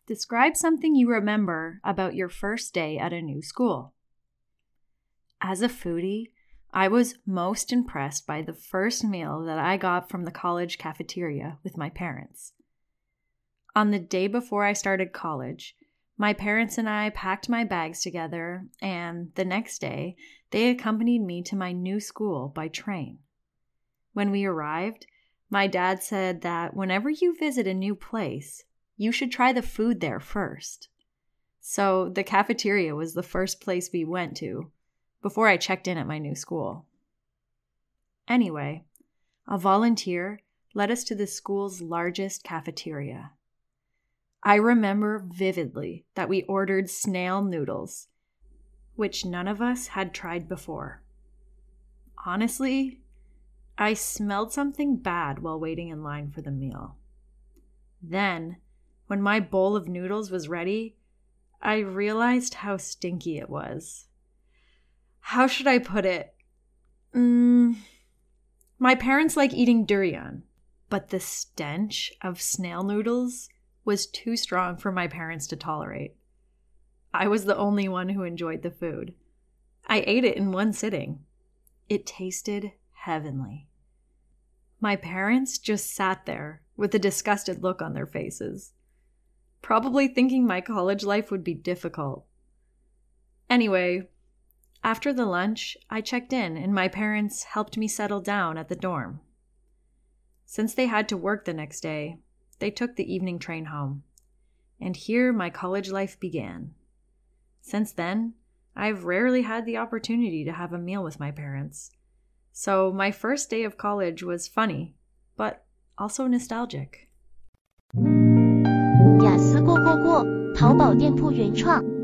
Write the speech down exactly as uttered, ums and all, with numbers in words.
Describe something you remember about your first day at a new school. As a foodie, I was most impressed by the first meal that I got from the college cafeteria with my parents. On the day before I started college, my parents and I packed my bags together, and the next day, they accompanied me to my new school by train. When we arrived, my dad said that whenever you visit a new place, you should try the food there first. So the cafeteria was the first place we went to before I checked in at my new school. Anyway, a volunteer led us to the school's largest cafeteria. I remember vividly that we ordered snail noodles, which none of us had tried before. Honestly, I smelled something bad while waiting in line for the meal. Then, when my bowl of noodles was ready, I realized how stinky it was. How should I put it? Mm, my parents like eating durian, but the stench of snail noodles was too strong for my parents to tolerate. I was the only one who enjoyed the food. I ate it in one sitting. It tasted heavenly. My parents just sat there with a disgusted look on their faces, probably thinking my college life would be difficult. Anyway, after the lunch, I checked in and my parents helped me settle down at the dorm. Since they had to work the next day, they took the evening train home. And here my college life began. Since then, I've rarely had the opportunity to have a meal with my parents. So my first day of college was funny, but also nostalgic. 雅思过过过，淘宝店铺原创。